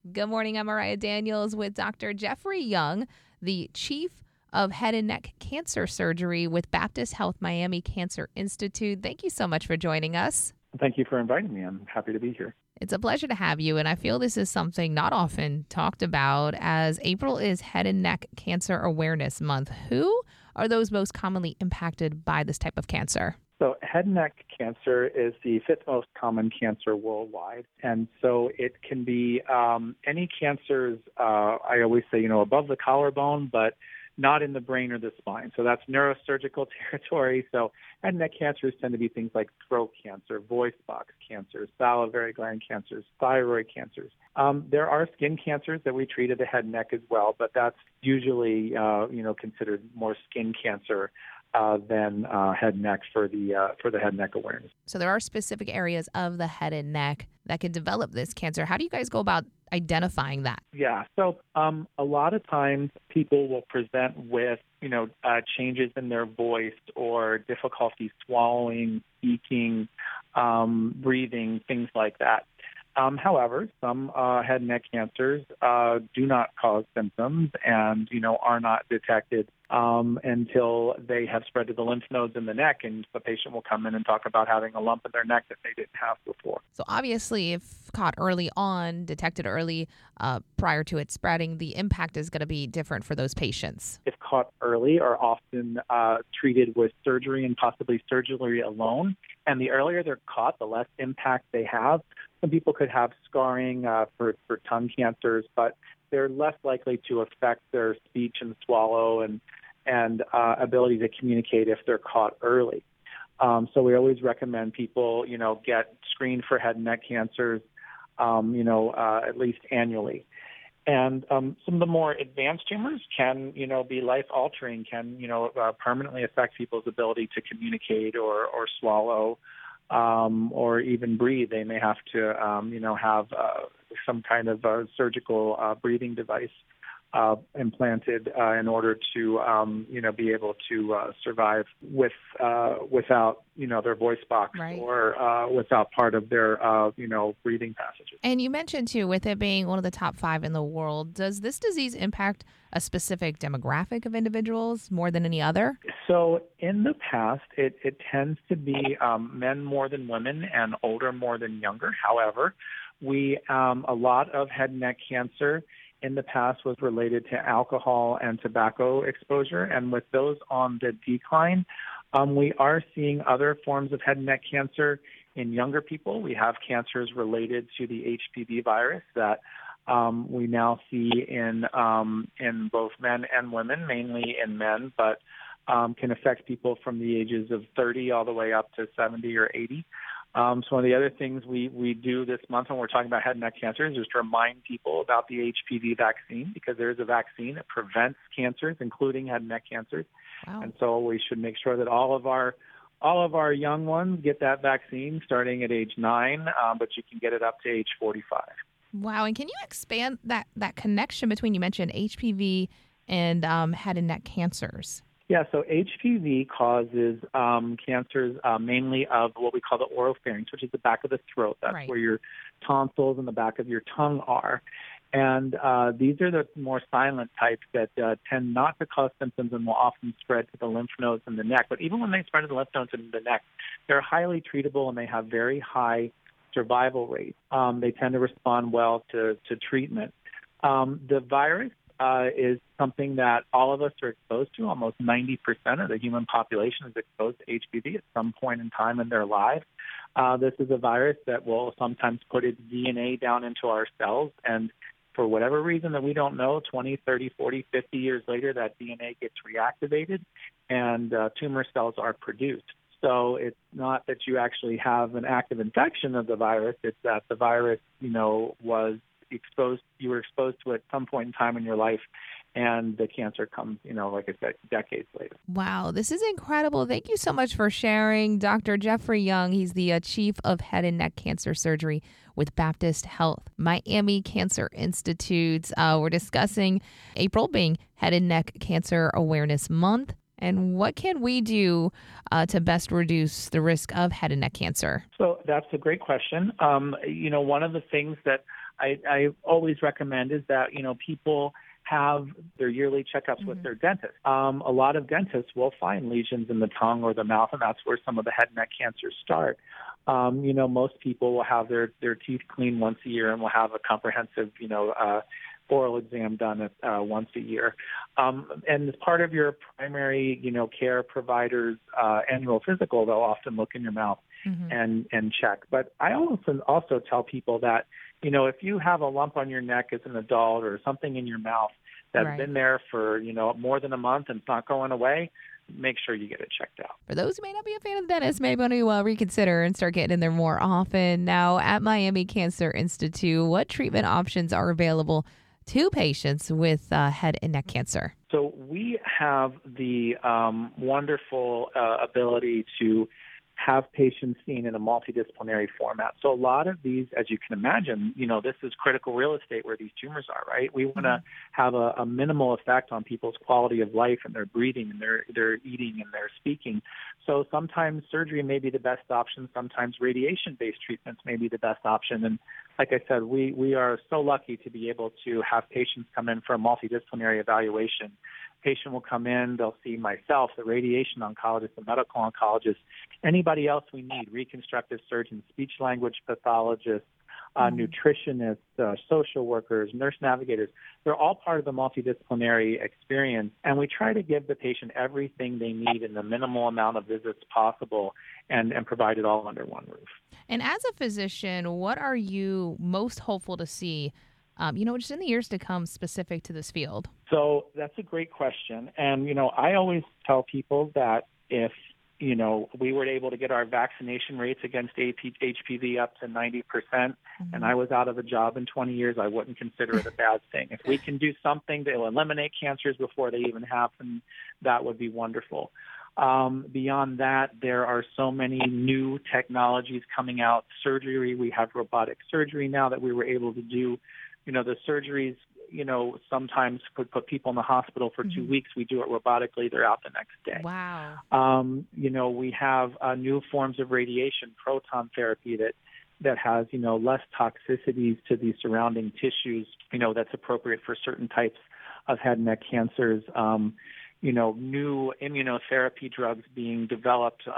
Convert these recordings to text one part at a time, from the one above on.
Good morning. I'm Mariah Daniels with Dr. Jeffrey Young, the Chief of Head and Neck Cancer Surgery with Baptist Health Miami Cancer Institute. Thank you so much for joining us. Thank you for inviting me. I'm happy to be here. It's a pleasure to have you, and I feel this is something not often talked about as April is Head and Neck Cancer Awareness Month. Who are those most commonly impacted by this type of cancer? So head and neck cancer is the fifth most common cancer worldwide. And so it can be any cancers, I always say, above the collarbone, but not in the brain or the spine. So that's neurosurgical territory. So head and neck cancers tend to be things like throat cancer, voice box cancers, salivary gland cancers, thyroid cancers. There are skin cancers that we treat at the head and neck as well, but that's usually, considered more skin cancer than head and neck for the head and neck awareness. So there are specific areas of the head and neck that can develop this cancer. How do you guys go about identifying that? Yeah, so a lot of times people will present with changes in their voice or difficulty swallowing, speaking, breathing, things like that. However, some head and neck cancers do not cause symptoms and, are not detected until they have spread to the lymph nodes in the neck, and the patient will come in and talk about having a lump in their neck that they didn't have before. So obviously, if caught early on, detected early prior to it spreading, the impact is going to be different for those patients. If caught early, are often treated with surgery and possibly surgery alone. And the earlier they're caught, the less impact they have. Some people could have scarring for tongue cancers, but they're less likely to affect their speech and swallow and ability to communicate if they're caught early. So we always recommend people, get screened for head and neck cancers, at least annually. And some of the more advanced tumors can, be life-altering, can, permanently affect people's ability to communicate or swallow or even breathe. They may have to, have some kind of surgical breathing device implanted in order to, be able to survive without, their voice box, right, or without part of their, breathing passages. And you mentioned, too, with it being one of the top 5 in the world, does this disease impact a specific demographic of individuals more than any other? So in the past, it tends to be men more than women and older more than younger. However, a lot of head and neck cancer in the past was related to alcohol and tobacco exposure, and with those on the decline, we are seeing other forms of head and neck cancer in younger people. We have cancers related to the HPV virus that we now see in both men and women, mainly in men, but can affect people from the ages of 30 all the way up to 70 or 80. So one of the other things we do this month when we're talking about head and neck cancers is to remind people about the HPV vaccine, because there is a vaccine that prevents cancers, including head and neck cancers. Wow. And so we should make sure that all of our young ones get that vaccine starting at age 9, but you can get it up to age 45. Wow. And can you expand that connection between, you mentioned HPV and head and neck cancers? Yeah, so HPV causes cancers mainly of what we call the oropharynx, which is the back of the throat. That's right, where your tonsils and the back of your tongue are. And these are the more silent types that tend not to cause symptoms and will often spread to the lymph nodes in the neck. But even when they spread to the lymph nodes in the neck, they're highly treatable and they have very high survival rates. They tend to respond well to treatment. The virus is something that all of us are exposed to. Almost 90% of the human population is exposed to HPV at some point in time in their lives. This is a virus that will sometimes put its DNA down into our cells, and for whatever reason that we don't know, 20, 30, 40, 50 years later, that DNA gets reactivated and tumor cells are produced. So it's not that you actually have an active infection of the virus, it's that the virus, was exposed, you were exposed to it at some point in time in your life, and the cancer comes, like I said, decades later. Wow, this is incredible. Thank you so much for sharing. Dr. Jeffrey Young, he's the Chief of Head and Neck Cancer Surgery with Baptist Health Miami Cancer Institute. We're discussing April being Head and Neck Cancer Awareness Month. And what can we do to best reduce the risk of head and neck cancer? So that's a great question. One of the things that I always recommend is that, people have their yearly checkups with their dentist. A lot of dentists will find lesions in the tongue or the mouth, and that's where some of the head and neck cancers start. Most people will have their teeth cleaned once a year and will have a comprehensive, oral exam done once a year. And as part of your primary, care provider's annual physical, they'll often look in your mouth and check. But I also tell people that, if you have a lump on your neck as an adult or something in your mouth that's been there for, more than a month and it's not going away, make sure you get it checked out. For those who may not be a fan of the dentist, may want to reconsider and start getting in there more often. Now, at Miami Cancer Institute, what treatment options are available to patients with head and neck cancer? So we have the wonderful ability to have patients seen in a multidisciplinary format. So a lot of these, as you can imagine, this is critical real estate where these tumors are, right? We want to have a minimal effect on people's quality of life and their breathing and their eating and their speaking. So sometimes surgery may be the best option. Sometimes radiation-based treatments may be the best option. And like I said, we are so lucky to be able to have patients come in for a multidisciplinary evaluation. Patient will come in, they'll see myself, the radiation oncologist, the medical oncologist, anybody else we need, reconstructive surgeons, speech language pathologists, nutritionists, social workers, nurse navigators. They're all part of the multidisciplinary experience, and we try to give the patient everything they need in the minimal amount of visits possible and provide it all under one roof. And as a physician, what are you most hopeful to see just in the years to come specific to this field? So that's a great question. And, I always tell people that if, we were able to get our vaccination rates against HPV up to 90%, and I was out of a job in 20 years, I wouldn't consider it a bad thing. If we can do something to eliminate cancers before they even happen, that would be wonderful. Beyond that, there are so many new technologies coming out. Surgery, we have robotic surgery now that we were able to do. The surgeries, sometimes could put people in the hospital for 2 weeks. We do it robotically. They're out the next day. Wow. We have new forms of radiation, proton therapy that has, less toxicities to the surrounding tissues, that's appropriate for certain types of head and neck cancers. New immunotherapy drugs being developed,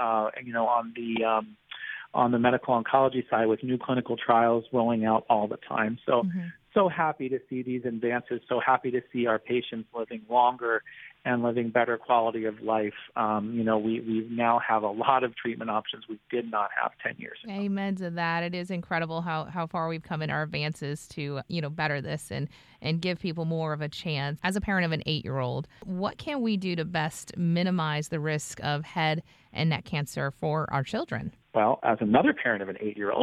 on the medical oncology side with new clinical trials rolling out all the time. So happy to see these advances, so happy to see our patients living longer and living better quality of life. We now have a lot of treatment options we did not have 10 years ago. Amen to that. It is incredible how far we've come in our advances to, better this and give people more of a chance. As a parent of an 8-year-old, what can we do to best minimize the risk of head and neck cancer for our children? Well, as another parent of an 8-year-old,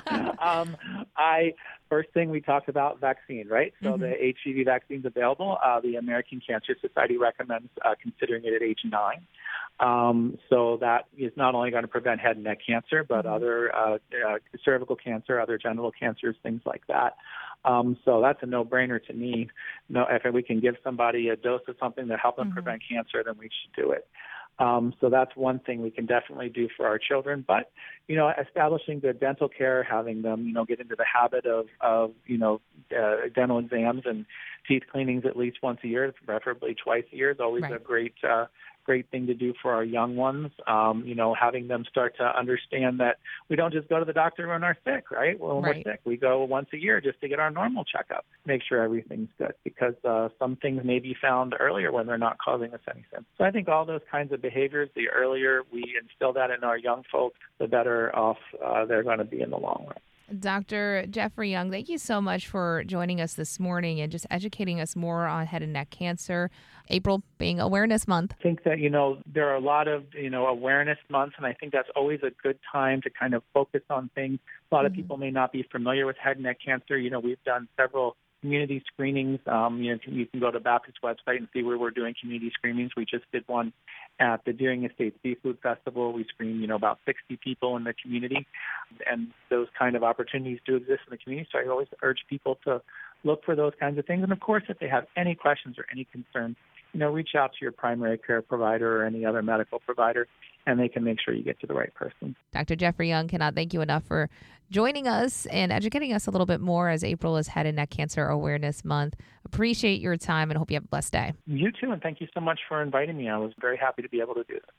first thing we talked about vaccine, right? So the HPV vaccine's available. The American Cancer Society recommends considering it at age 9. So that is not only going to prevent head and neck cancer, but other cervical cancer, other genital cancers, things like that. So that's a no-brainer to me. If we can give somebody a dose of something to help them prevent cancer, then we should do it. So that's one thing we can definitely do for our children. But, establishing good dental care, having them, get into the habit of dental exams and teeth cleanings at least once a year, preferably twice a year, is always a great thing to do for our young ones. Having them start to understand that we don't just go to the doctor when we're sick, right? When we're sick, we go once a year just to get our normal checkup, make sure everything's good, because some things may be found earlier when they're not causing us any symptoms. So I think all those kinds of behaviors, the earlier we instill that in our young folks, the better off they're going to be in the long run. Dr. Jeffrey Young, thank you so much for joining us this morning and just educating us more on head and neck cancer. April being Awareness Month. I think that, there are a lot of, awareness months, and I think that's always a good time to kind of focus on things. A lot of people may not be familiar with head and neck cancer. We've done several community screenings. You can go to Baptist website and see where we're doing community screenings. We just did one at the Deering Estates Seafood Festival. We screened, about 60 people in the community, and those kind of opportunities do exist in the community. So I always urge people to look for those kinds of things. And of course, if they have any questions or any concerns, reach out to your primary care provider or any other medical provider. and they can make sure you get to the right person. Dr. Jeffrey Young, cannot thank you enough for joining us and educating us a little bit more as April is Head and Neck Cancer Awareness Month. Appreciate your time and hope you have a blessed day. You too, and thank you so much for inviting me. I was very happy to be able to do this.